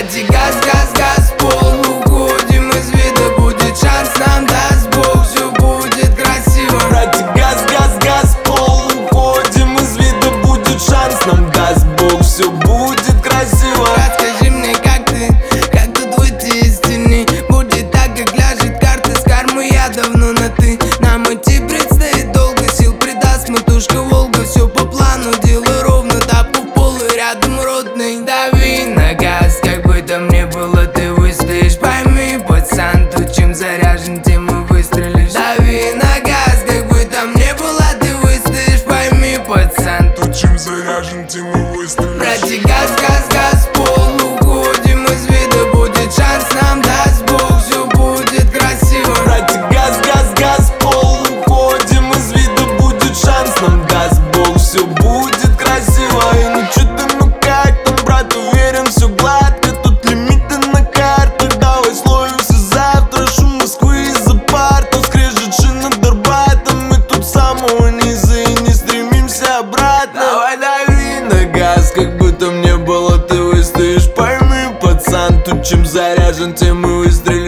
Братья, газ, газ, газ, пол, уходим из вида. Будет шанс, нам даст Бог, все будет красиво. Братья, газ, газ, газ, пол, уходим из вида. Будет шанс, нам даст Бог, все будет красиво. Расскажи мне, как тут выйти из тени? Будет так, как ляжет карта с кармы, я давно на ты. Нам идти предстоит долго, сил придаст матушка Волга. Все по плану, дело ровно, тапу в пол и рядом родный. Дави на газ, как бы там ни было, ты выстоишь. Пойми, пацан, тут чем заряжен, тем и выстрелишь. Дави на газ, как бы там ни было, ты выстоишь. Пойми, пацан, Тут чем заряжен, тем и выстрелишь. братья, газ, газ, газ, пол, уходим из вида. Будет шанс, нам даст Бог, все будет красиво. Братья, газ, газ, газ, пол, уходим из вида. Будет шанс, нам даст Бог, все будет красиво. И ну чё ты, ну как там, брат, уверен, все гладко. Тут лимиты на картах, давай словимся завтра. Шум Москвы из-за партов, скрежет шин над Арбатом. Мы тут с самого низа и не стремимся обратно. Давай дави на газ, как бы там ни было, ты выстоишь. Пойми, пацан, тут чем заряжен, тем и выстрелишь.